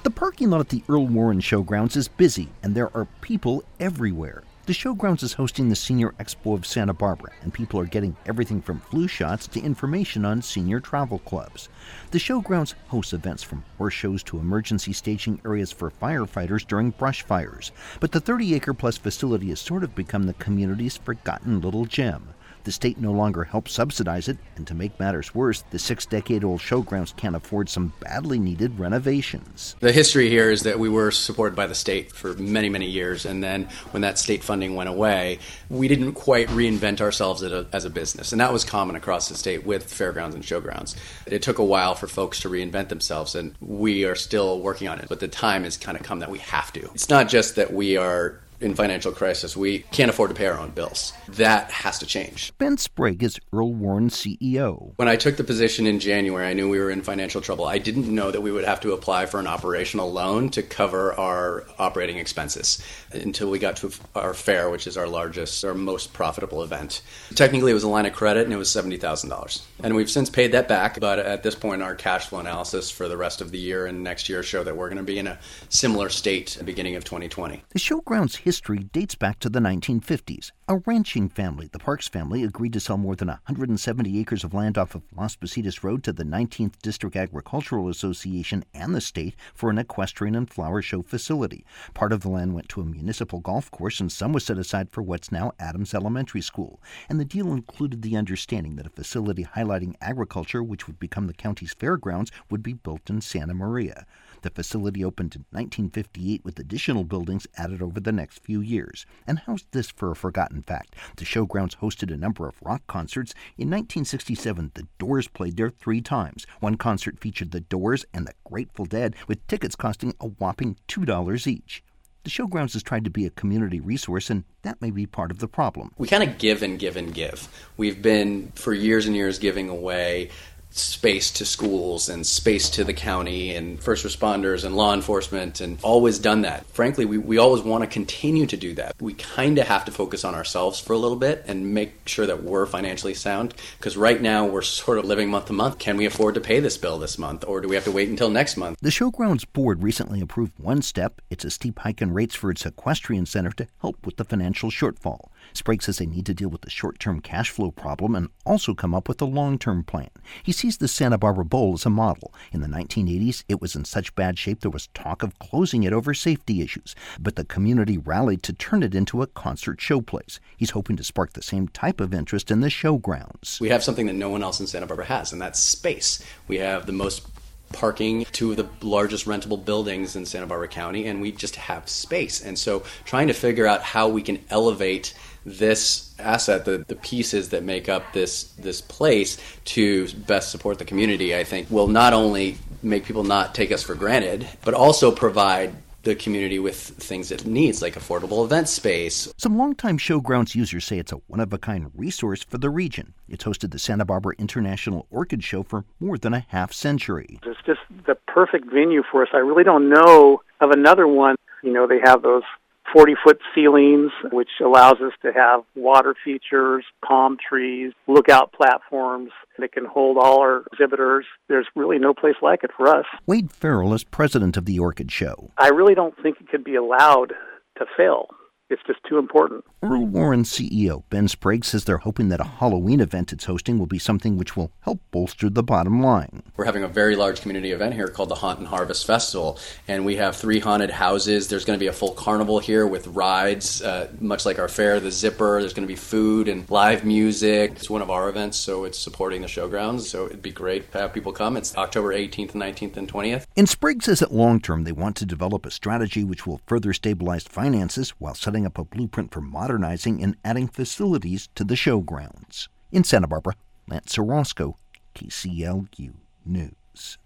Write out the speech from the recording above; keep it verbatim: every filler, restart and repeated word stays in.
The parking lot at the Earl Warren Showgrounds is busy, and there are people everywhere. The Showgrounds is hosting the Senior Expo of Santa Barbara, and people are getting everything from flu shots to information on senior travel clubs. The Showgrounds hosts events from horse shows to emergency staging areas for firefighters during brush fires. But the thirty-acre-plus facility has sort of become the community's forgotten little gem. The state no longer helps subsidize it, and to make matters worse, the six-decade-old Showgrounds can't afford some badly needed renovations. The history here is that we were supported by the state for many, many years, and then when that state funding went away, we didn't quite reinvent ourselves as a, as a business, and that was common across the state with fairgrounds and showgrounds. It took a while for folks to reinvent themselves, and we are still working on it, but the time has kind of come that we have to. It's not just that we are in financial crisis, we can't afford to pay our own bills. That has to change. Ben Sprague is Earl Warren's C E O. When I took the position in January, I knew we were in financial trouble. I didn't know that we would have to apply for an operational loan to cover our operating expenses until we got to our fair, which is our largest, our most profitable event. Technically, it was a line of credit, and it was seventy thousand dollars. And we've since paid that back, but at this point, our cash flow analysis for the rest of the year and next year show that we're going to be in a similar state at the beginning of twenty twenty. The Showgrounds history dates back to the nineteen fifties. A ranching family, the Parks family, agreed to sell more than one hundred seventy acres of land off of Las Positas Road to the nineteenth District Agricultural Association and the state for an equestrian and flower show facility. Part of the land went to a municipal golf course, and some was set aside for what's now Adams Elementary School. And the deal included the understanding that a facility highlighting agriculture, which would become the county's fairgrounds, would be built in Santa Maria. The facility opened in nineteen fifty-eight with additional buildings added over the next few years. And how's this for a forgotten fact? The Showgrounds hosted a number of rock concerts. In nineteen sixty-seven, the Doors played there three times. One concert featured the Doors and the Grateful Dead, with tickets costing a whopping two dollars each. The Showgrounds has tried to be a community resource, and that may be part of the problem. We kind of give and give and give. We've been, for years and years, giving away space to schools and space to the county and first responders and law enforcement, and always done that. Frankly, we, we always want to continue to do that. We kind of have to focus on ourselves for a little bit and make sure that we're financially sound, because right now we're sort of living month to month. Can we afford to pay this bill this month, or do we have to wait until next month? The Showgrounds board recently approved one step. It's a steep hike in rates for its equestrian center to help with the financial shortfall. Sprague says they need to deal with the short-term cash flow problem and also come up with a long-term plan. He sees the Santa Barbara Bowl as a model. In the nineteen eighties, it was in such bad shape there was talk of closing it over safety issues, but the community rallied to turn it into a concert showplace. He's hoping to spark the same type of interest in the Showgrounds. We have something that no one else in Santa Barbara has, and that's space. We have the most parking, two of the largest rentable buildings in Santa Barbara County, and we just have space. And so trying to figure out how we can elevate this asset, the, the pieces that make up this this place, to best support the community, I think will not only make people not take us for granted, but also provide the community with things it needs, like affordable event space. Some longtime Showgrounds users say it's a one-of-a-kind resource for the region. It's hosted the Santa Barbara International Orchid Show for more than a half century. It's just the perfect venue for us. I really don't know of another one. You know, they have those forty-foot ceilings, which allows us to have water features, palm trees, lookout platforms that can hold all our exhibitors. There's really no place like it for us. Wade Farrell is president of the Orchid Show. I really don't think it could be allowed to fail. It's just too important. Earl Warren C E O Ben Sprague says they're hoping that a Halloween event it's hosting will be something which will help bolster the bottom line. We're having a very large community event here called the Haunt and Harvest Festival, and we have three haunted houses. There's going to be a full carnival here with rides, uh, much like our fair, the Zipper. There's going to be food and live music. It's one of our events, so it's supporting the Showgrounds, so it'd be great to have people come. It's October eighteenth, nineteenth, and twentieth. And Sprague says that long term they want to develop a strategy which will further stabilize finances while setting up a blueprint for modernizing and adding facilities to the Showgrounds. In Santa Barbara, Lance Orozco, K C L U News.